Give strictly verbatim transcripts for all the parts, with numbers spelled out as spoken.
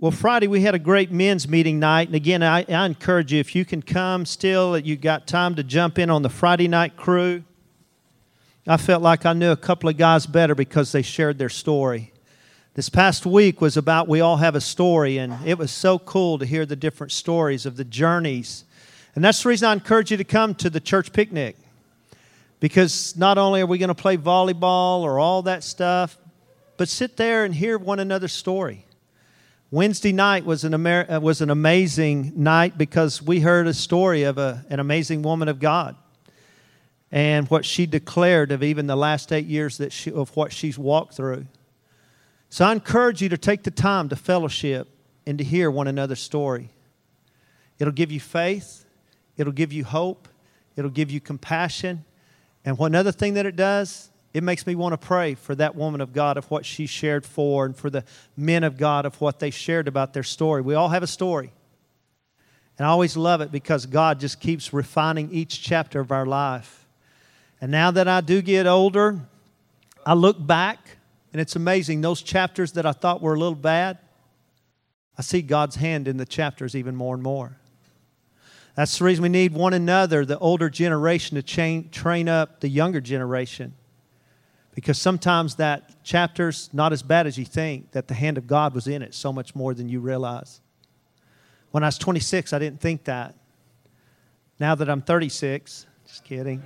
Well, Friday we had a great men's meeting night. And again, I, I encourage you, if you can come still, you got time to jump in on the Friday night crew. I felt like I knew a couple of guys better because they shared their story. This past week was about we all have a story, and it was so cool to hear the different stories of the journeys. And that's the reason I encourage you to come to the church picnic. Because not only are we going to play volleyball or all that stuff, but sit there and hear one another's story. Wednesday night was an Amer- uh, was an amazing night because we heard a story of a, an amazing woman of God and what she declared of even the last eight years that she, of what she's walked through. So I encourage you to take the time to fellowship and to hear one another's story. It'll give you faith. It'll give you hope. It'll give you compassion. And one other thing that it does, it makes me want to pray for that woman of God of what she shared for and for the men of God of what they shared about their story. We all have a story. And I always love it because God just keeps refining each chapter of our life. And now that I do get older, I look back and it's amazing. Those chapters that I thought were a little bad, I see God's hand in the chapters even more and more. That's the reason we need one another, the older generation, to train, train up the younger generation. Because sometimes that chapter's not as bad as you think, that the hand of God was in it so much more than you realize. When I was twenty-six, I didn't think that. Now that I'm thirty-six, just kidding.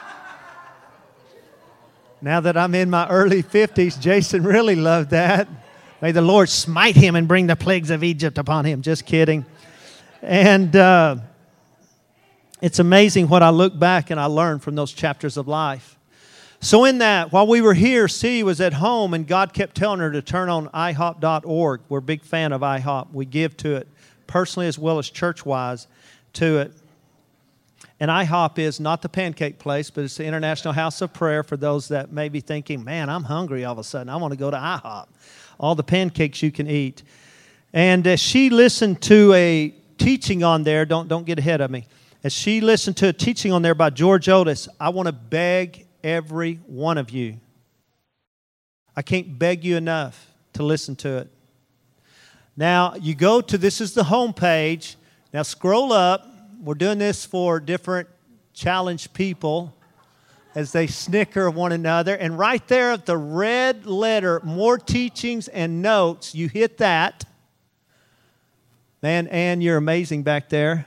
Now that I'm in my early fifties, Jason really loved that. May the Lord smite him and bring the plagues of Egypt upon him. Just kidding. And uh, it's amazing what I look back and I learn from those chapters of life. So in that, while we were here, C was at home, and God kept telling her to turn on i hop dot org. We're a big fan of I HOP. We give to it personally as well as church-wise to it. And I HOP is not the pancake place, but it's the International House of Prayer for those that may be thinking, man, I'm hungry all of a sudden. I want to go to I HOP. All the pancakes you can eat. And as she listened to a teaching on there, don't, don't get ahead of me. As she listened to a teaching on there by George Otis, I want to beg every one of you. I can't beg you enough to listen to it. Now, you go to, this is the home page. Now, scroll up. We're doing this for different challenged people as they snicker one another. And right there at the red letter, more teachings and notes, you hit that. Man, Ann, you're amazing back there.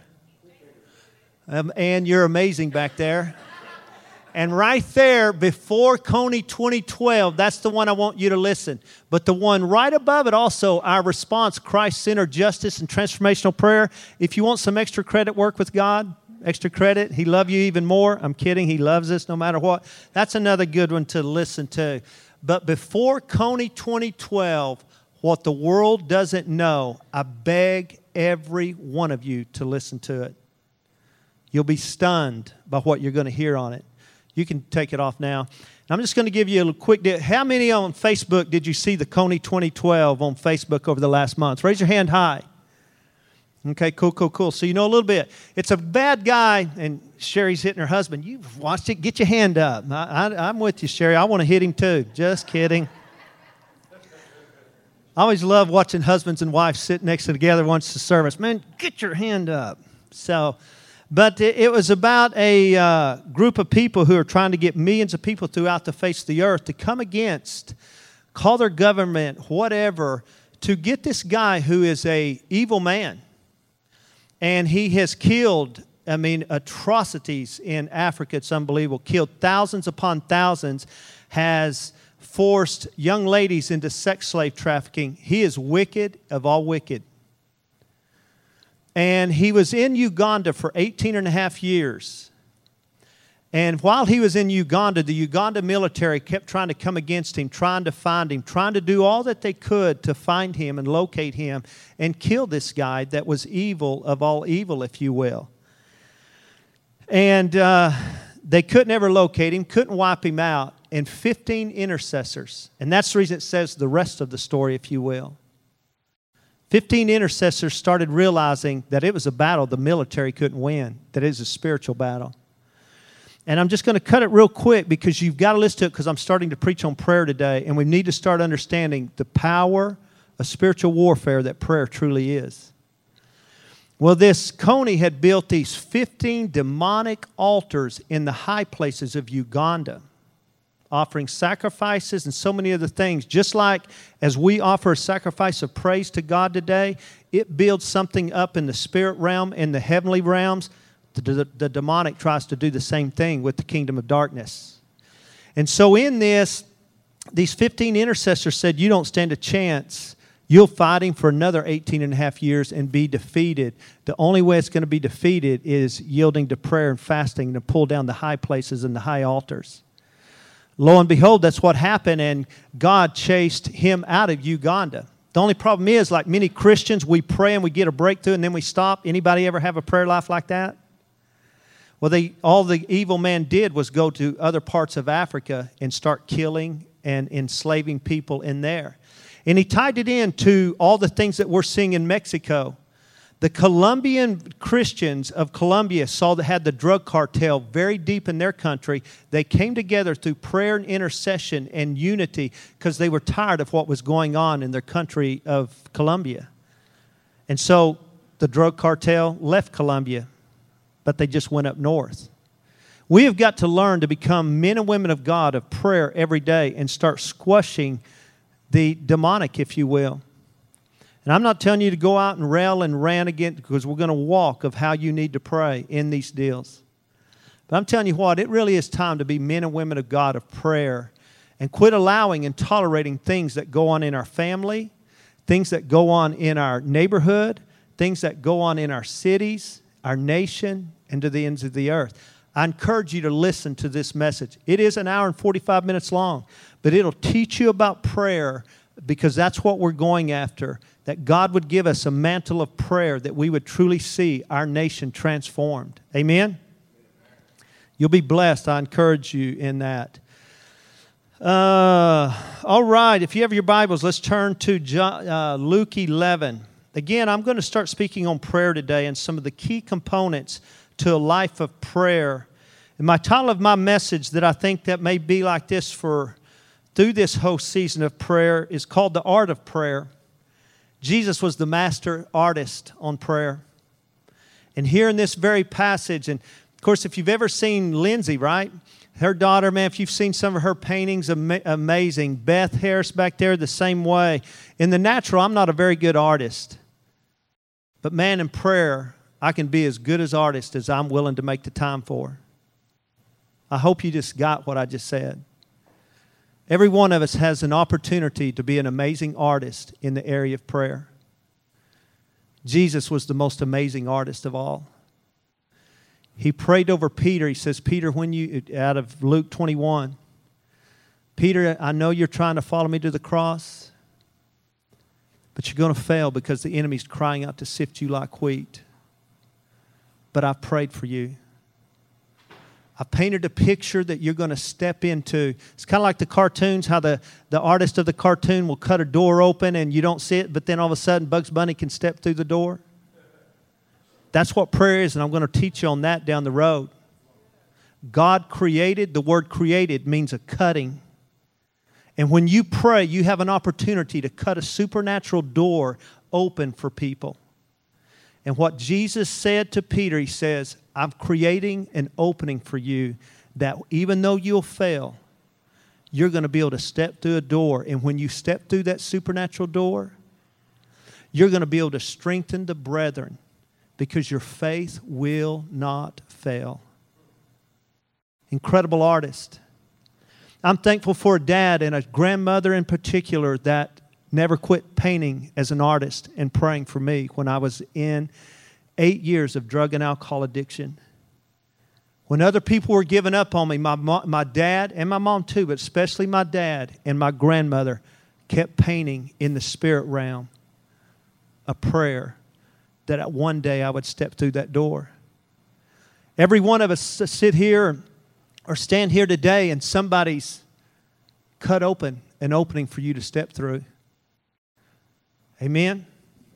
Um, Ann, you're amazing back there. And right there, before Coney twenty twelve, that's the one I want you to listen. But the one right above it also, our response, Christ-centered justice and transformational prayer. If you want some extra credit work with God, extra credit, He loves you even more. I'm kidding. He loves us no matter what. That's another good one to listen to. But before Coney twenty twelve, what the world doesn't know, I beg every one of you to listen to it. You'll be stunned by what you're going to hear on it. You can take it off now. And I'm just going to give you a quick deal. How many on Facebook did you see the Coney twenty twelve on Facebook over the last month? Raise your hand high. Okay, cool, cool, cool. So you know a little bit. It's a bad guy, and Sherry's hitting her husband. You've watched it. Get your hand up. I, I, I'm with you, Sherry. I want to hit him too. Just kidding. I always love watching husbands and wives sit next to together once the service. Man, get your hand up. So... But it was about a uh, group of people who are trying to get millions of people throughout the face of the earth to come against, call their government, whatever, to get this guy who is a evil man. And he has killed, I mean, atrocities in Africa. It's unbelievable. Killed thousands upon thousands, has forced young ladies into sex slave trafficking. He is wicked of all wicked. And he was in Uganda for eighteen and a half years. And while he was in Uganda, the Uganda military kept trying to come against him, trying to find him, trying to do all that they could to find him and locate him and kill this guy that was evil of all evil, if you will. And uh, they couldn't ever locate him, couldn't wipe him out. And fifteen intercessors, and that's the reason it says the rest of the story, if you will. Fifteen intercessors started realizing that it was a battle the military couldn't win, that it was a spiritual battle. And I'm just going to cut it real quick because you've got to listen to it because I'm starting to preach on prayer today, and we need to start understanding the power of spiritual warfare that prayer truly is. Well, this Kony had built these fifteen demonic altars in the high places of Uganda, offering sacrifices and so many other things. Just like as we offer a sacrifice of praise to God today, it builds something up in the spirit realm, in the heavenly realms. The, the, the demonic tries to do the same thing with the kingdom of darkness. And so in this, these fifteen intercessors said, you don't stand a chance. You'll fight him for another eighteen and a half years and be defeated. The only way it's going to be defeated is yielding to prayer and fasting to pull down the high places and the high altars. Lo and behold, that's what happened, and God chased him out of Uganda. The only problem is, like many Christians, we pray and we get a breakthrough and then we stop. Anybody ever have a prayer life like that? Well, they, all the evil man did was go to other parts of Africa and start killing and enslaving people in there. And he tied it into all the things that we're seeing in Mexico. The Colombian Christians of Colombia saw that had the drug cartel very deep in their country. They came together through prayer and intercession and unity because they were tired of what was going on in their country of Colombia. And so the drug cartel left Colombia, but they just went up north. We have got to learn to become men and women of God of prayer every day and start squashing the demonic, if you will. And I'm not telling you to go out and rail and rant again, because we're going to walk of how you need to pray in these deals. But I'm telling you what, it really is time to be men and women of God of prayer and quit allowing and tolerating things that go on in our family, things that go on in our neighborhood, things that go on in our cities, our nation, and to the ends of the earth. I encourage you to listen to this message. It is an hour and forty-five minutes long, but it'll teach you about prayer, because that's what we're going after, that God would give us a mantle of prayer, that we would truly see our nation transformed. Amen? You'll be blessed. I encourage you in that. Uh, all right, if you have your Bibles, let's turn to John, uh, Luke eleven. Again, I'm going to start speaking on prayer today and some of the key components to a life of prayer. And my title of my message that I think that may be like this for through this whole season of prayer is called The Art of Prayer. Jesus was the master artist on prayer. And here in this very passage, and of course, if you've ever seen Lindsay, right? Her daughter, man, if you've seen some of her paintings, ama- amazing. Beth Harris back there, the same way. In the natural, I'm not a very good artist. But man, in prayer, I can be as good as artist as I'm willing to make the time for. I hope you just got what I just said. Every one of us has an opportunity to be an amazing artist in the area of prayer. Jesus was the most amazing artist of all. He prayed over Peter. He says, Peter, when you, out of Luke twenty-one, Peter, I know you're trying to follow me to the cross, but you're going to fail because the enemy's crying out to sift you like wheat. But I've prayed for you. I painted a picture that you're going to step into. It's kind of like the cartoons, how the, the artist of the cartoon will cut a door open and you don't see it, but then all of a sudden Bugs Bunny can step through the door. That's what prayer is, and I'm going to teach you on that down the road. God created, the word created means a cutting. And when you pray, you have an opportunity to cut a supernatural door open for people. And what Jesus said to Peter, he says, I'm creating an opening for you that even though you'll fail, you're going to be able to step through a door. And when you step through that supernatural door, you're going to be able to strengthen the brethren because your faith will not fail. Incredible artist. I'm thankful for a dad and a grandmother in particular that never quit painting as an artist and praying for me when I was in eight years of drug and alcohol addiction. When other people were giving up on me, my, my dad and my mom too, but especially my dad and my grandmother kept painting in the spirit realm a prayer that one day I would step through that door. Every one of us sit here or stand here today and somebody's cut open an opening for you to step through. Amen?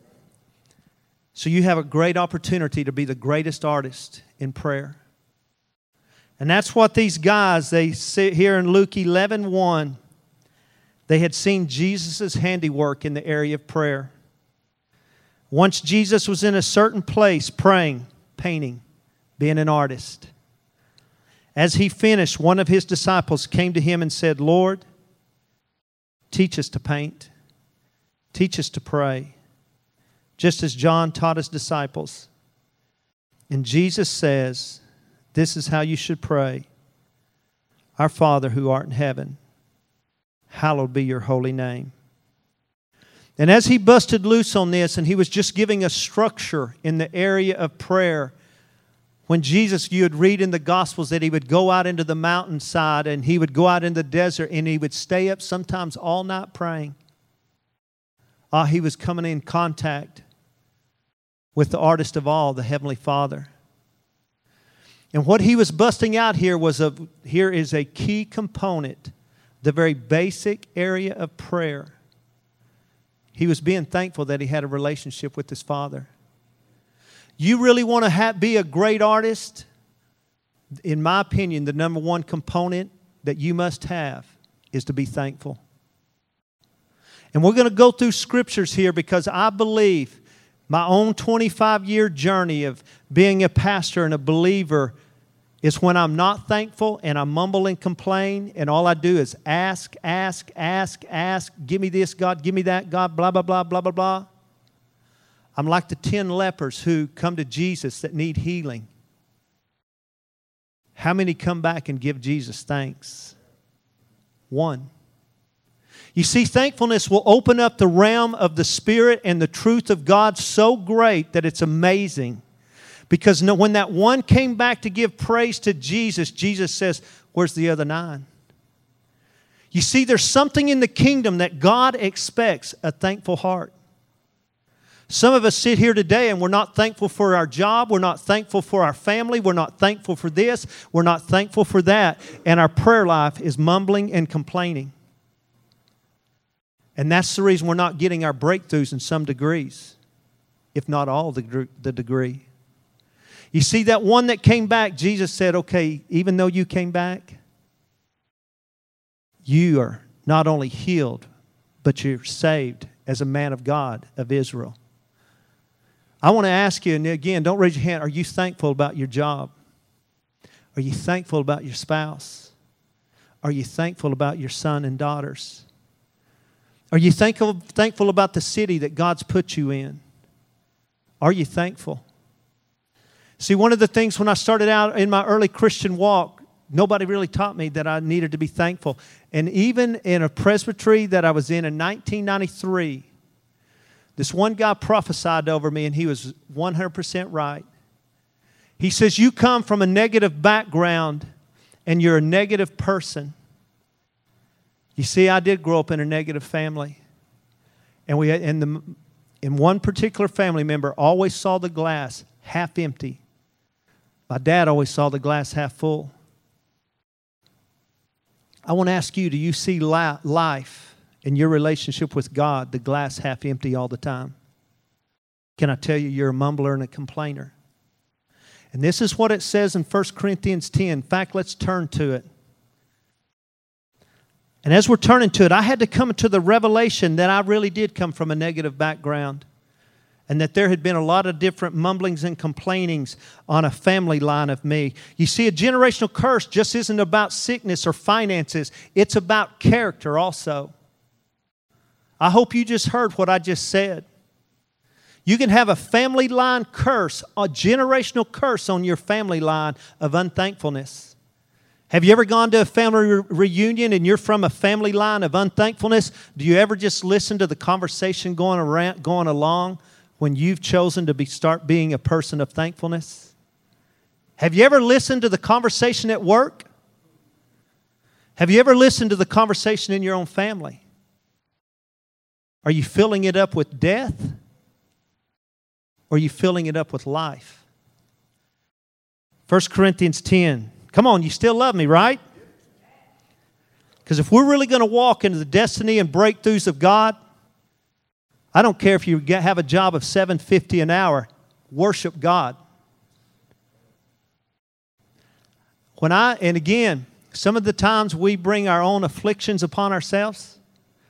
So you have a great opportunity to be the greatest artist in prayer. And that's what these guys, they sit here in Luke eleven one, They had seen Jesus' handiwork in the area of prayer. Once Jesus was in a certain place praying, painting, being an artist. As he finished, one of his disciples came to him and said, "Lord, teach us to paint. Teach us to pray, just as John taught his disciples." And Jesus says, this is how you should pray. "Our Father who art in heaven, hallowed be your holy name." And as he busted loose on this, and he was just giving a structure in the area of prayer, when Jesus, you would read in the Gospels that he would go out into the mountainside and he would go out in the desert and he would stay up sometimes all night praying. Ah, he was coming in contact with the artist of all, the Heavenly Father. And what he was busting out here was a, here is a key component, the very basic area of prayer. He was being thankful that he had a relationship with his Father. You really want to have, be a great artist? In my opinion, the number one component that you must have is to be thankful. And we're going to go through scriptures here because I believe my own twenty-five year journey of being a pastor and a believer is when I'm not thankful and I mumble and complain and all I do is ask, ask, ask, ask, give me this, God, give me that, God, blah, blah, blah, blah, blah, blah. I'm like the ten lepers who come to Jesus that need healing. How many come back and give Jesus thanks? One. You see, thankfulness will open up the realm of the Spirit and the truth of God so great that it's amazing. Because when that one came back to give praise to Jesus, Jesus says, "Where's the other nine?" You see, there's something in the kingdom that God expects, a thankful heart. Some of us sit here today and we're not thankful for our job. We're not thankful for our family. We're not thankful for this. We're not thankful for that. And our prayer life is mumbling and complaining. And that's the reason we're not getting our breakthroughs in some degrees, if not all the, the degree. You see, that one that came back, Jesus said, okay, even though you came back, you are not only healed, but you're saved as a man of God of Israel. I want to ask you, and again, don't raise your hand, are you thankful about your job? Are you thankful about your spouse? Are you thankful about your son and daughters? Are you thankful, thankful about the city that God's put you in? Are you thankful? See, one of the things when I started out in my early Christian walk, nobody really taught me that I needed to be thankful. And even in a presbytery that I was in in nineteen ninety-three, this one guy prophesied over me, and he was one hundred percent right. He says, you come from a negative background, and you're a negative person. You see, I did grow up in a negative family. And we had, and the, and one particular family member always saw the glass half empty. My dad always saw the glass half full. I want to ask you, do you see life in your relationship with God, the glass half empty all the time? Can I tell you, you're a mumbler and a complainer? And this is what it says in First Corinthians ten. In fact, let's turn to it. And as we're turning to it, I had to come to the revelation that I really did come from a negative background. And that there had been a lot of different mumblings and complainings on a family line of me. You see, a generational curse just isn't about sickness or finances. It's about character also. I hope you just heard what I just said. You can have a family line curse, a generational curse on your family line of unthankfulness. Have you ever gone to a family re- reunion and you're from a family line of unthankfulness? Do you ever just listen to the conversation going around, going along? When you've chosen to be, start being a person of thankfulness? Have you ever listened to the conversation at work? Have you ever listened to the conversation in your own family? Are you filling it up with death? Or are you filling it up with life? First Corinthians ten. Come on, you still love me, right? Because if we're really going to walk into the destiny and breakthroughs of God, I don't care if you get, have a job of seven fifty an hour. Worship God. When I, and again, some of the times we bring our own afflictions upon ourselves.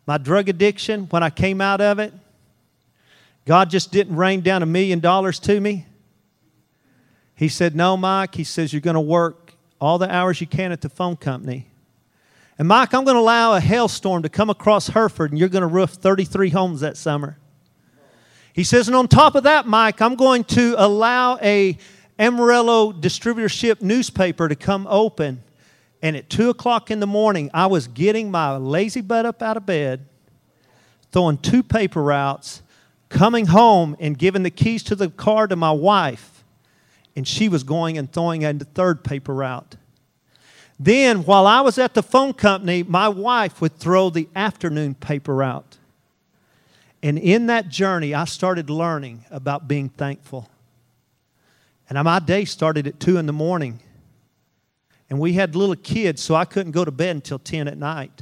My drug addiction, when I came out of it, God just didn't rain down a million dollars to me. He said, no, Mike. He says, you're going to work all the hours you can at the phone company. And Mike, I'm going to allow a hailstorm to come across Hereford, and you're going to roof thirty-three homes that summer. He says, and on top of that, Mike, I'm going to allow a Amarillo distributorship newspaper to come open. And at two o'clock in the morning, I was getting my lazy butt up out of bed, throwing two paper routes, coming home and giving the keys to the car to my wife. And she was going and throwing in the third paper route. Then, while I was at the phone company, my wife would throw the afternoon paper route. And in that journey, I started learning about being thankful. And my day started at two in the morning. And we had little kids, so I couldn't go to bed until ten at night.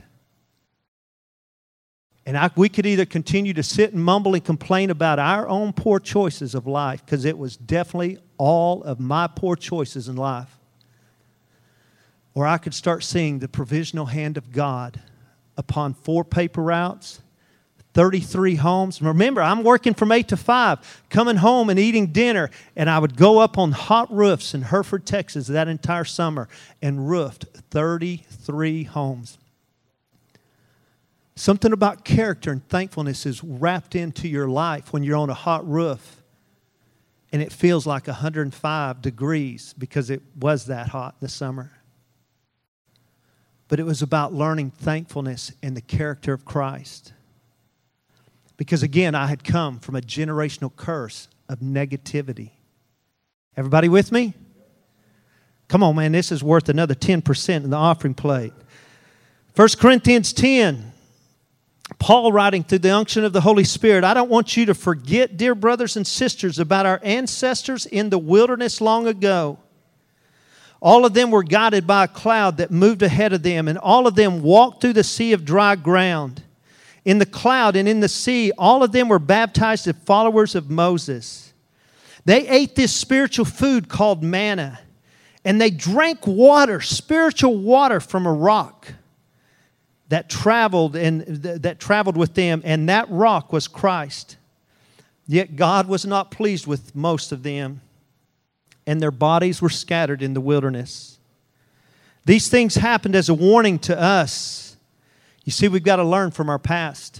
And I, we could either continue to sit and mumble and complain about our own poor choices of life, because it was definitely all of my poor choices in life. Or I could start seeing the provisional hand of God upon four paper routes, thirty-three homes. Remember, I'm working from eight to five, coming home and eating dinner. And I would go up on hot roofs in Hereford, Texas that entire summer and roofed thirty-three homes. Something about character and thankfulness is wrapped into your life when you're on a hot roof and it feels like one hundred five degrees because it was that hot in the summer. But it was about learning thankfulness in the character of Christ. Because again, I had come from a generational curse of negativity. Everybody with me? Come on, man, this is worth another ten percent in the offering plate. First Corinthians ten. Paul writing through the unction of the Holy Spirit, I don't want you to forget, dear brothers and sisters, about our ancestors in the wilderness long ago. All of them were guided by a cloud that moved ahead of them, and all of them walked through the sea of dry ground. In the cloud and in the sea, all of them were baptized as followers of Moses. They ate this spiritual food called manna, and they drank water, spiritual water from a rock that traveled and th- that traveled with them, and that rock was Christ. Yet God was not pleased with most of them, and their bodies were scattered in the wilderness. These things happened as a warning to us. You see, we've got to learn from our past.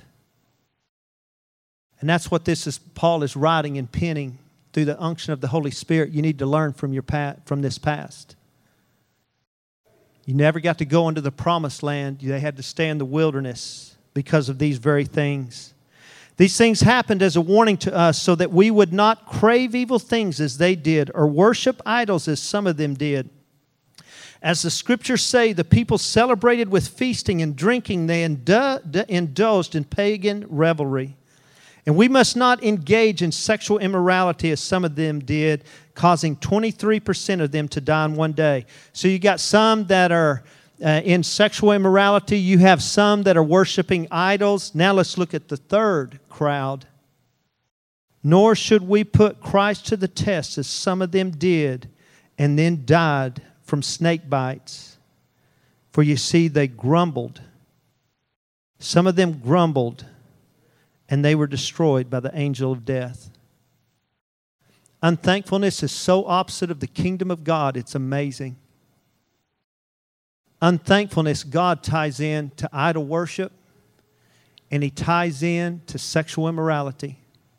And that's what this is. Paul is writing and penning through the unction of the Holy Spirit. You need to learn from your past, from this past. You never got to go into the promised land. They had to stay in the wilderness because of these very things. These things happened as a warning to us so that we would not crave evil things as they did or worship idols as some of them did. As the scriptures say, the people celebrated with feasting and drinking. They indu- indulged in pagan revelry. And we must not engage in sexual immorality as some of them did, causing twenty-three percent of them to die in one day. So you got some that are uh, in sexual immorality. You have some that are worshiping idols. Now let's look at the third crowd. Nor should we put Christ to the test as some of them did and then died from snake bites. For you see, they grumbled. Some of them grumbled, and they were destroyed by the angel of death. Unthankfulness is so opposite of the kingdom of God, it's amazing. Unthankfulness, God ties in to idol worship, and He ties in to sexual immorality.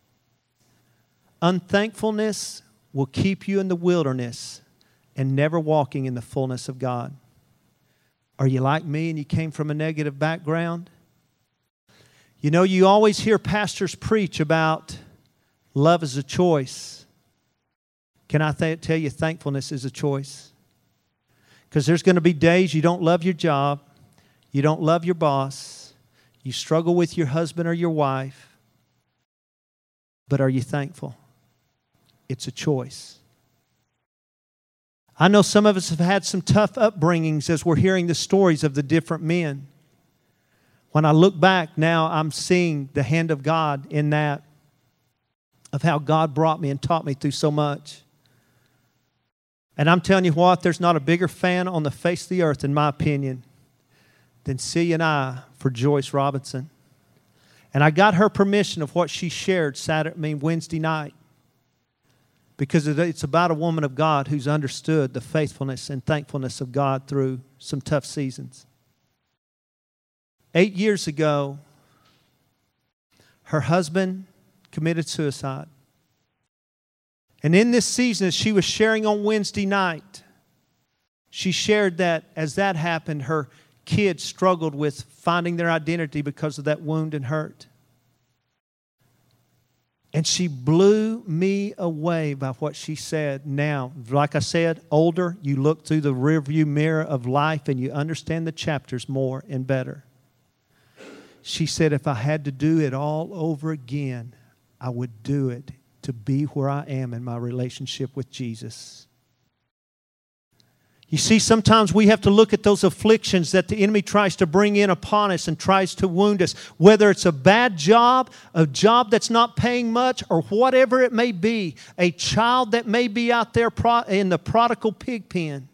Unthankfulness will keep you in the wilderness and never walking in the fullness of God. Are you like me and you came from a negative background? You know, you always hear pastors preach about love is a choice. Can I th- tell you, thankfulness is a choice? Because there's going to be days you don't love your job, you don't love your boss, you struggle with your husband or your wife, but are you thankful? It's a choice. I know some of us have had some tough upbringings as we're hearing the stories of the different men. When I look back now, I'm seeing the hand of God in that, of how God brought me and taught me through so much. And I'm telling you what, there's not a bigger fan on the face of the earth, in my opinion, than C and I for Joyce Robinson. And I got her permission of what she shared Saturday, I mean Wednesday night. Because it's about a woman of God who's understood the faithfulness and thankfulness of God through some tough seasons. Eight years ago, her husband committed suicide. And in this season, as she was sharing on Wednesday night, she shared that as that happened, her kids struggled with finding their identity because of that wound and hurt. And she blew me away by what she said. Now, like I said, older, you look through the rearview mirror of life and you understand the chapters more and better. She said, if I had to do it all over again, I would do it to be where I am in my relationship with Jesus. You see, sometimes we have to look at those afflictions that the enemy tries to bring in upon us and tries to wound us. Whether it's a bad job, a job that's not paying much, or whatever it may be. A child that may be out there in the prodigal pig pen.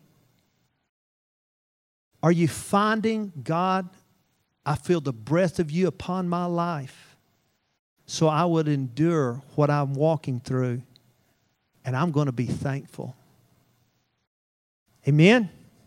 Are you finding, God, I feel the breath of you upon my life, so I would endure what I'm walking through, and I'm going to be thankful. Amen?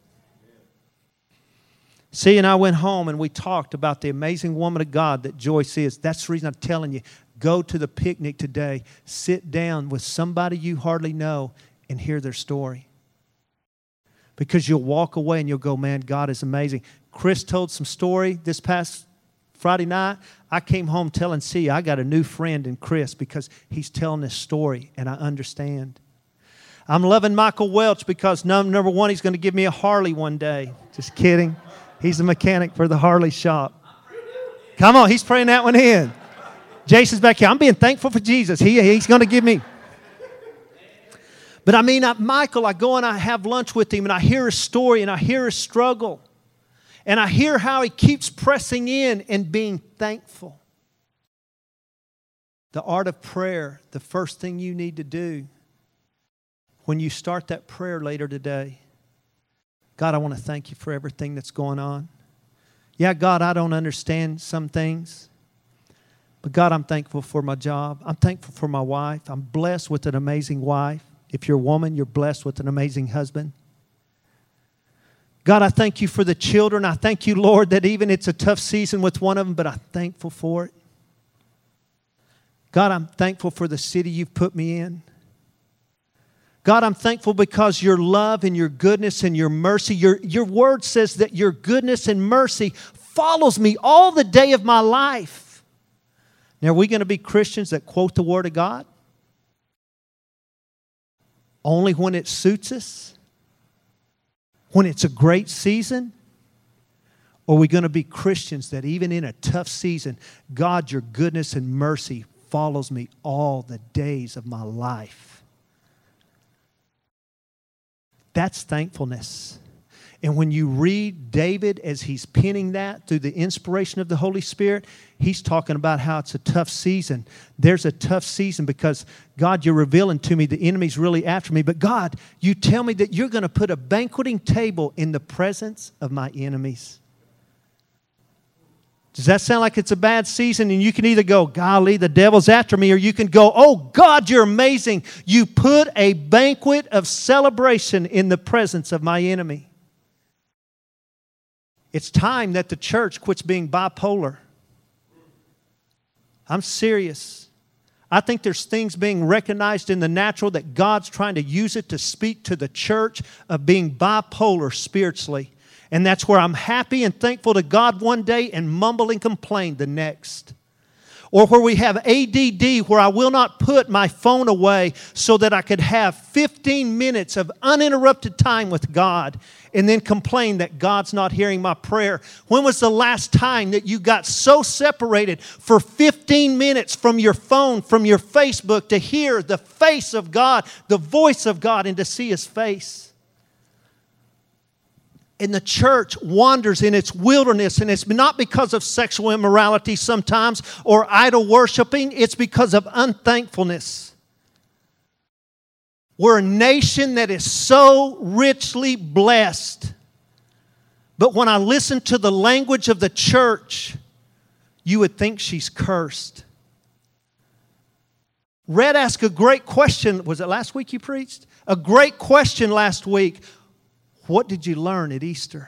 See, and I went home and we talked about the amazing woman of God that Joyce is. That's the reason I'm telling you, go to the picnic today. Sit down with somebody you hardly know and hear their story. Because you'll walk away and you'll go, man, God is amazing. Chris told some story this past Friday night. I came home telling C, I got a new friend in Chris because he's telling this story and I understand. I'm loving Michael Welch because number one, he's going to give me a Harley one day. Just kidding. He's a mechanic for the Harley shop. Come on, he's praying that one in. Jason's back here. I'm being thankful for Jesus. He, he's going to give me. But I mean, I, Michael, I go and I have lunch with him and I hear his story and I hear his struggle. And I hear how he keeps pressing in and being thankful. The art of prayer, the first thing you need to do when you start that prayer later today, God, I want to thank you for everything that's going on. Yeah, God, I don't understand some things. But God, I'm thankful for my job. I'm thankful for my wife. I'm blessed with an amazing wife. If you're a woman, you're blessed with an amazing husband. God, I thank you for the children. I thank you, Lord, that even it's a tough season with one of them, but I'm thankful for it. God, I'm thankful for the city you've put me in. God, I'm thankful because your love and your goodness and your mercy, your, your word says that your goodness and mercy follows me all the day of my life. Now, are we going to be Christians that quote the Word of God? Only when it suits us? When it's a great season? Or are we going to be Christians that even in a tough season, God, your goodness and mercy follows me all the days of my life? That's thankfulness. And when you read David as he's penning that through the inspiration of the Holy Spirit, he's talking about how it's a tough season. There's a tough season because, God, you're revealing to me the enemy's really after me. But God, you tell me that you're going to put a banqueting table in the presence of my enemies. Does that sound like it's a bad season? And you can either go, golly, the devil's after me, or you can go, oh, God, you're amazing. You put a banquet of celebration in the presence of my enemy. It's time that the church quits being bipolar. I'm serious. I think there's things being recognized in the natural that God's trying to use it to speak to the church of being bipolar spiritually. And that's where I'm happy and thankful to God one day and mumble and complain the next. Or where we have A D D, where I will not put my phone away so that I could have fifteen minutes of uninterrupted time with God and then complain that God's not hearing my prayer. When was the last time that you got so separated for fifteen minutes from your phone, from your Facebook, to hear the face of God, the voice of God, and to see His face? And the church wanders in its wilderness, and it's not because of sexual immorality sometimes or idol worshiping. It's because of unthankfulness. We're a nation that is so richly blessed. But when I listen to the language of the church, you would think she's cursed. Red asked a great question. Was it last week you preached? A great question last week. What did you learn at Easter?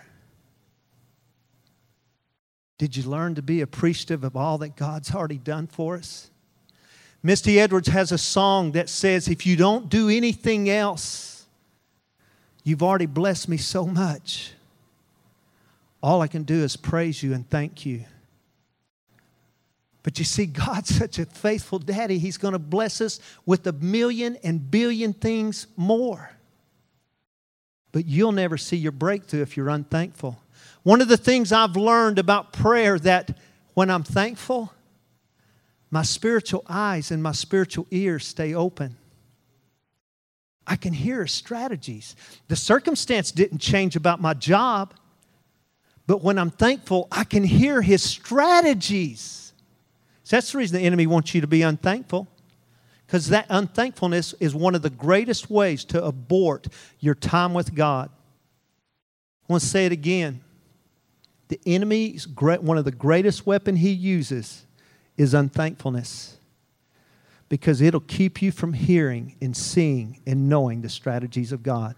Did you learn to be appreciative of all that God's already done for us? Misty Edwards has a song that says, if you don't do anything else, you've already blessed me so much. All I can do is praise you and thank you. But you see, God's such a faithful daddy, He's going to bless us with a million and billion things more. But you'll never see your breakthrough if you're unthankful. One of the things I've learned about prayer, that when I'm thankful, my spiritual eyes and my spiritual ears stay open. I can hear His strategies. The circumstance didn't change about my job, but when I'm thankful, I can hear His strategies. So that's the reason the enemy wants you to be unthankful. Because that unthankfulness is one of the greatest ways to abort your time with God. I want to say it again. The enemy's great, one of the greatest weapons he uses is unthankfulness. Because it'll keep you from hearing and seeing and knowing the strategies of God.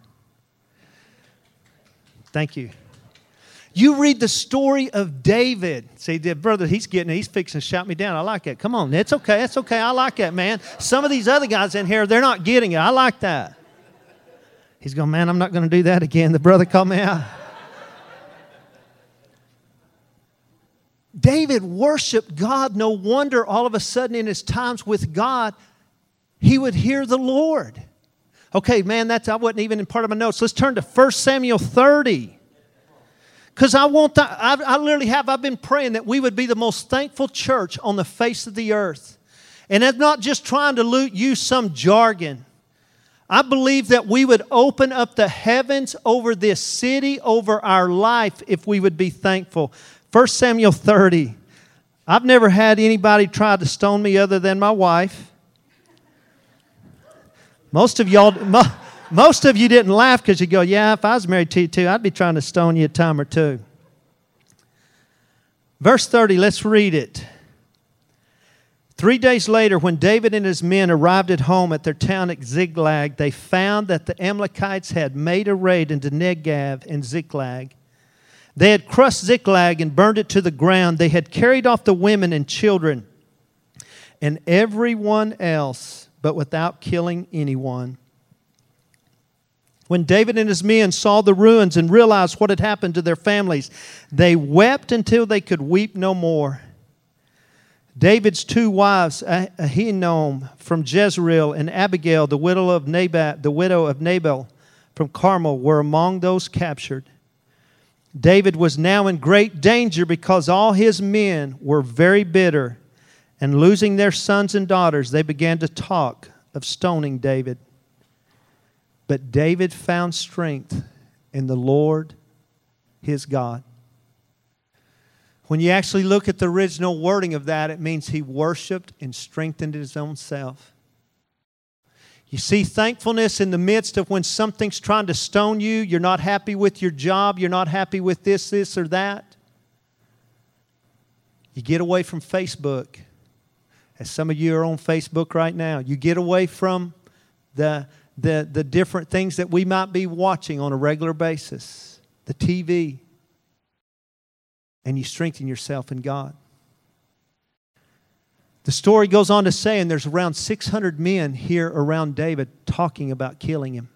Thank you. You read the story of David. See, brother, he's getting it. He's fixing to shout me down. I like that. Come on. It's okay. It's okay. I like that, man. Some of these other guys in here, they're not getting it. I like that. He's going, man, I'm not going to do that again. The brother called me out. David worshiped God. No wonder all of a sudden in his times with God, he would hear the Lord. Okay, man, that's I wasn't even in part of my notes. Let's turn to First Samuel thirty. Because I want that, I, I literally have, I've been praying that we would be the most thankful church on the face of the earth. And I'm not just trying to use some jargon. I believe that we would open up the heavens over this city, over our life, if we would be thankful. First Samuel thirty. I've never had anybody try to stone me other than my wife. Most of y'all... Most of you didn't laugh because you go, yeah, if I was married to you too, I'd be trying to stone you a time or two. Verse thirty, let's read it. Three days later, when David and his men arrived at home at their town at Ziklag, they found that the Amalekites had made a raid into Negev and Ziklag. They had crushed Ziklag and burned it to the ground. They had carried off the women and children and everyone else, but without killing anyone. When David and his men saw the ruins and realized what had happened to their families, they wept until they could weep no more. David's two wives, Ahinoam from Jezreel and Abigail, the widow of Nabat, the widow of Nabal from Carmel, were among those captured. David was now in great danger because all his men were very bitter, and losing their sons and daughters, they began to talk of stoning David. But David found strength in the Lord, his God. When you actually look at the original wording of that, it means he worshiped and strengthened his own self. You see thankfulness in the midst of when something's trying to stone you, you're not happy with your job, you're not happy with this, this, or that. You get away from Facebook. As some of you are on Facebook right now, you get away from the... The, the different things that we might be watching on a regular basis, the T V, and you strengthen yourself in God. The story goes on to say, and there's around six hundred men here around David talking about killing him.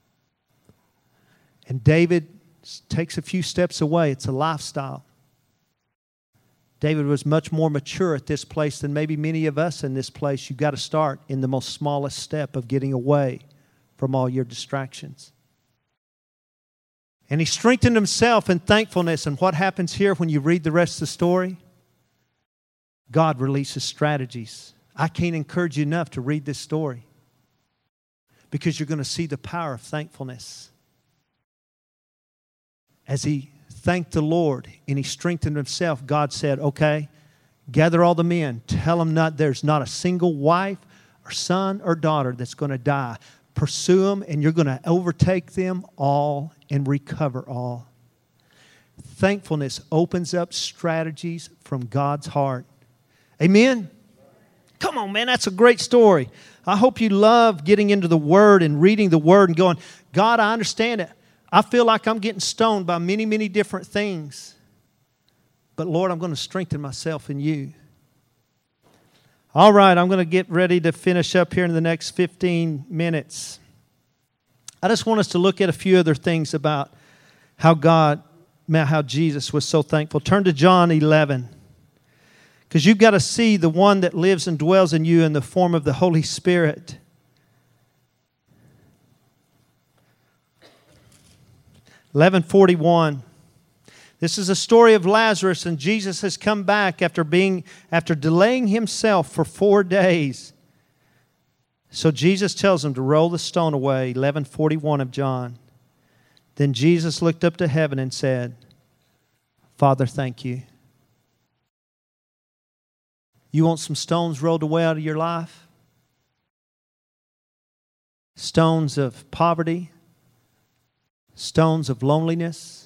And David takes a few steps away. It's a lifestyle. David was much more mature at this place than maybe many of us in this place. You've got to start in the most smallest step of getting away from all your distractions. And he strengthened himself in thankfulness. And what happens here when you read the rest of the story? God releases strategies. I can't encourage you enough to read this story, because you're going to see the power of thankfulness. As he thanked the Lord and he strengthened himself, God said, okay, gather all the men. Tell them not, there's not a single wife or son or daughter that's going to die. Pursue them, and you're going to overtake them all and recover all. Thankfulness opens up strategies from God's heart. Amen? Come on, man, that's a great story. I hope you love getting into the Word and reading the Word and going, God, I understand it. I feel like I'm getting stoned by many, many different things. But Lord, I'm going to strengthen myself in you. All right, I'm going to get ready to finish up here in the next fifteen minutes. I just want us to look at a few other things about how God, how Jesus was so thankful. Turn to John eleven. Because you've got to see the one that lives and dwells in you in the form of the Holy Spirit. eleven forty-one. This is a story of Lazarus, and Jesus has come back after being after delaying himself for four days. So Jesus tells him to roll the stone away, eleven forty-one of John. Then Jesus looked up to heaven and said, Father, thank you. You want some stones rolled away out of your life? Stones of poverty, stones of loneliness,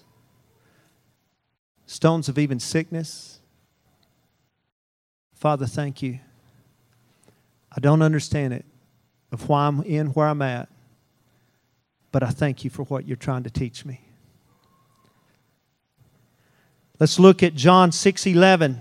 stones of even sickness. Father, thank you. I don't understand it, of why I'm in where I'm at, but I thank you for what you're trying to teach me. Let's look at John six eleven.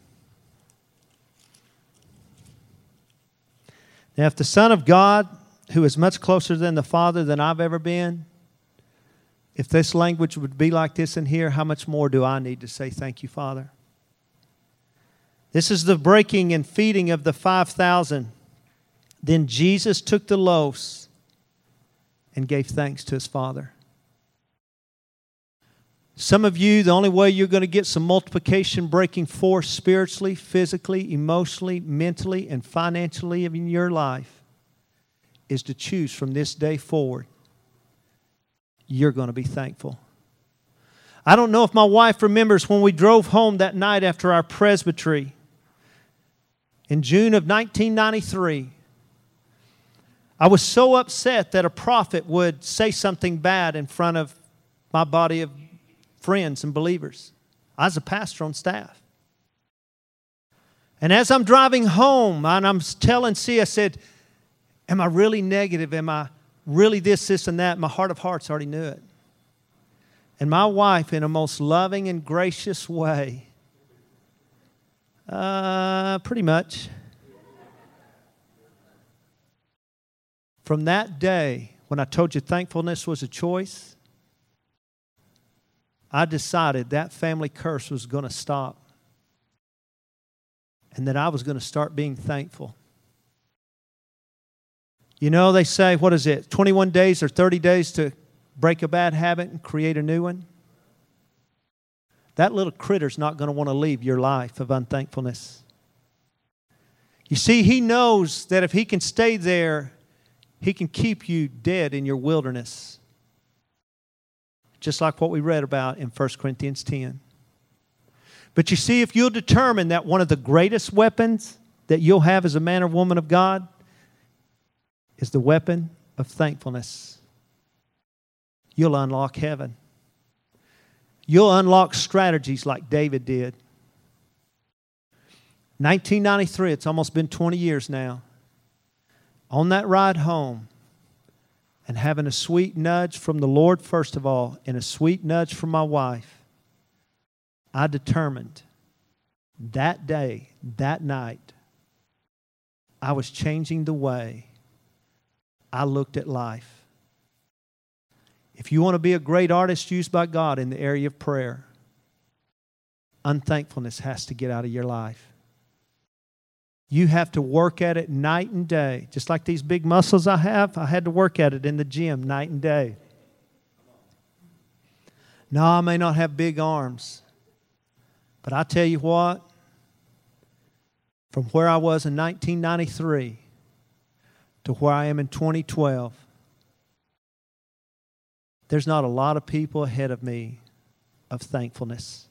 Now, if the Son of God, who is much closer than the Father than I've ever been, if this language would be like this in here, how much more do I need to say thank you, Father? This is the breaking and feeding of the five thousand. Then Jesus took the loaves and gave thanks to His Father. Some of you, the only way you're going to get some multiplication breaking forth spiritually, physically, emotionally, mentally, and financially in your life is to choose from this day forward. You're going to be thankful. I don't know if my wife remembers when we drove home that night after our presbytery in June of nineteen ninety-three. I was so upset that a prophet would say something bad in front of my body of friends and believers. I was a pastor on staff. And as I'm driving home, and I'm telling C, I said, am I really negative? Am I really this, this, and that? My heart of hearts already knew it. And my wife, in a most loving and gracious way, uh, pretty much, from that day, when I told you thankfulness was a choice, I decided that family curse was going to stop and that I was going to start being thankful. You know, they say, what is it, twenty-one days or thirty days to break a bad habit and create a new one? That little critter's not going to want to leave your life of unthankfulness. You see, he knows that if he can stay there, he can keep you dead in your wilderness. Just like what we read about in First Corinthians ten. But you see, if you'll determine that one of the greatest weapons that you'll have as a man or woman of God is the weapon of thankfulness, you'll unlock heaven. You'll unlock strategies like David did. nineteen ninety-three, it's almost been twenty years now. On that ride home, and having a sweet nudge from the Lord, first of all, and a sweet nudge from my wife, I determined that day, that night, I was changing the way I looked at life. If you want to be a great artist used by God in the area of prayer, unthankfulness has to get out of your life. You have to work at it night and day. Just like these big muscles I have, I had to work at it in the gym night and day. No, I may not have big arms, but I tell you what, from where I was in nineteen ninety-three to where I am in twenty twelve, there's not a lot of people ahead of me of thankfulness.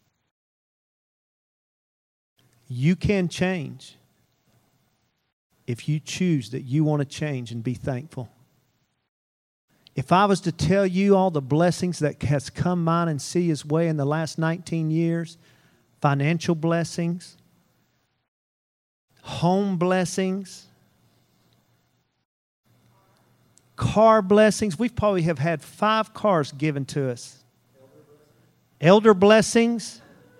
You can change if you choose that you want to change and be thankful. If I was to tell you all the blessings that has come mine and see His way in the last nineteen years, financial blessings, home blessings, car blessings. We probably have had five cars given to us. Elder blessings.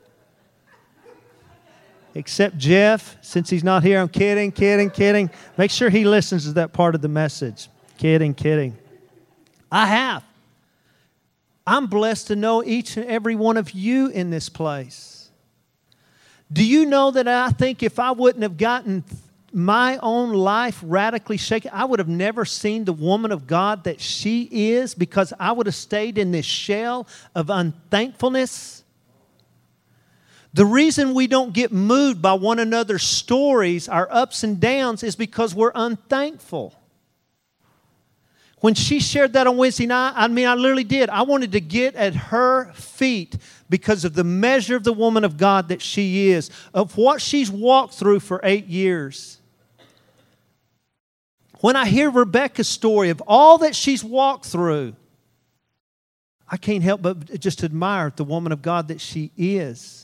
Except Jeff, since he's not here. I'm kidding, kidding, kidding. Make sure he listens to that part of the message. Kidding, kidding. I have. I'm blessed to know each and every one of you in this place. Do you know that I think if I wouldn't have gotten my own life radically shaken, I would have never seen the woman of God that she is, because I would have stayed in this shell of unthankfulness? The reason we don't get moved by one another's stories, our ups and downs, is because we're unthankful. When she shared that on Wednesday night, I mean, I literally did. I wanted to get at her feet because of the measure of the woman of God that she is, of what she's walked through for eight years. When I hear Rebecca's story of all that she's walked through, I can't help but just admire the woman of God that she is.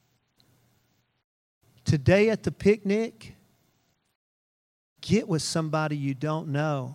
Today at the picnic, get with somebody you don't know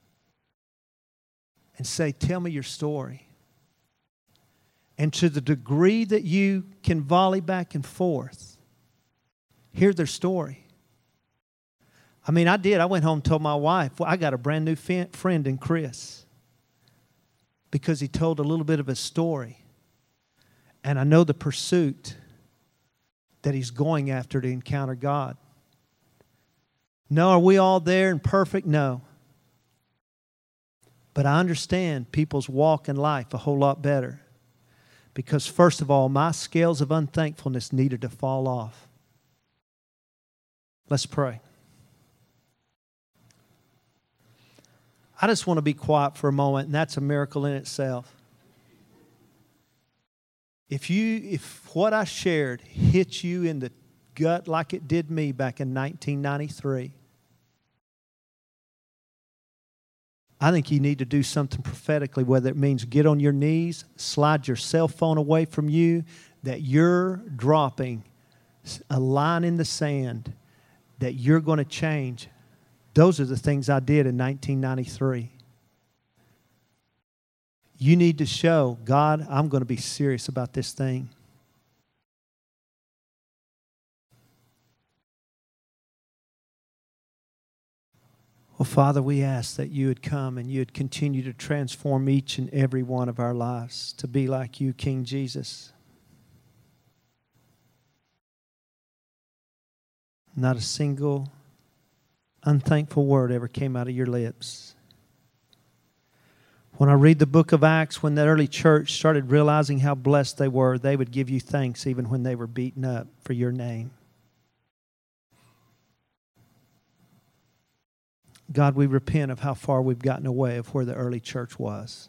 and say, tell me your story. And to the degree that you can volley back and forth, hear their story. I mean, I did. I went home and told my wife, well, I got a brand new friend in Chris, because he told a little bit of his story. And I know the pursuit that he's going after to encounter God. No, are we all there and perfect? No. But I understand people's walk in life a whole lot better. Because first of all, my scales of unthankfulness needed to fall off. Let's pray. I just want to be quiet for a moment, and that's a miracle in itself. If you, if what I shared hit you in the gut like it did me back in nineteen ninety-three, I think you need to do something prophetically, whether it means get on your knees, slide your cell phone away from you, that you're dropping a line in the sand, that you're going to change. Those are the things I did in nineteen ninety-three. You need to show, God, I'm going to be serious about this thing. Well, Father, we ask that you would come and you would continue to transform each and every one of our lives to be like you, King Jesus. Not a single unthankful word ever came out of your lips. When I read the book of Acts, when that early church started realizing how blessed they were, they would give you thanks even when they were beaten up for your name. God, we repent of how far we've gotten away of where the early church was.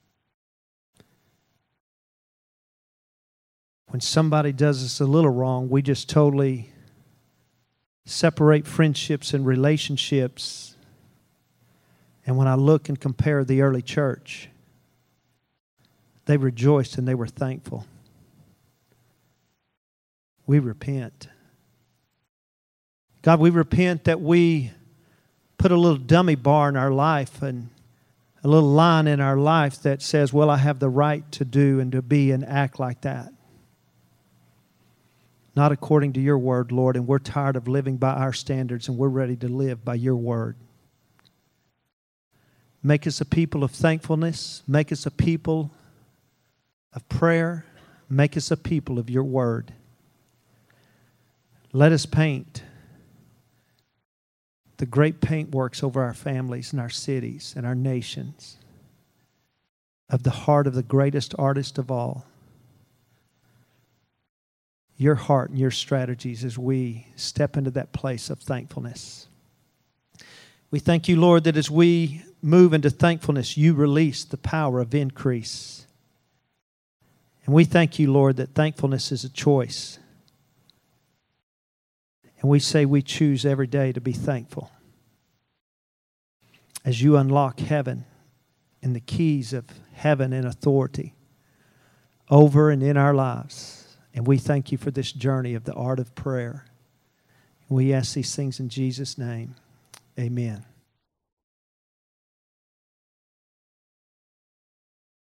When somebody does us a little wrong, we just totally separate friendships and relationships. And when I look and compare the early church, they rejoiced and they were thankful. We repent. God, we repent that we put a little dummy bar in our life and a little line in our life that says, well, I have the right to do and to be and act like that. Not according to your word, Lord, and we're tired of living by our standards and we're ready to live by your word. Make us a people of thankfulness. Make us a people of prayer. Make us a people of your word. Let us paint the great paint works over our families and our cities and our nations of the heart of the greatest artist of all. Your heart and your strategies as we step into that place of thankfulness. We thank you, Lord, that as we move into thankfulness, you release the power of increase. And we thank you, Lord, that thankfulness is a choice. And we say we choose every day to be thankful. As you unlock heaven and the keys of heaven and authority over and in our lives. And we thank you for this journey of the art of prayer. We ask these things in Jesus' name. Amen.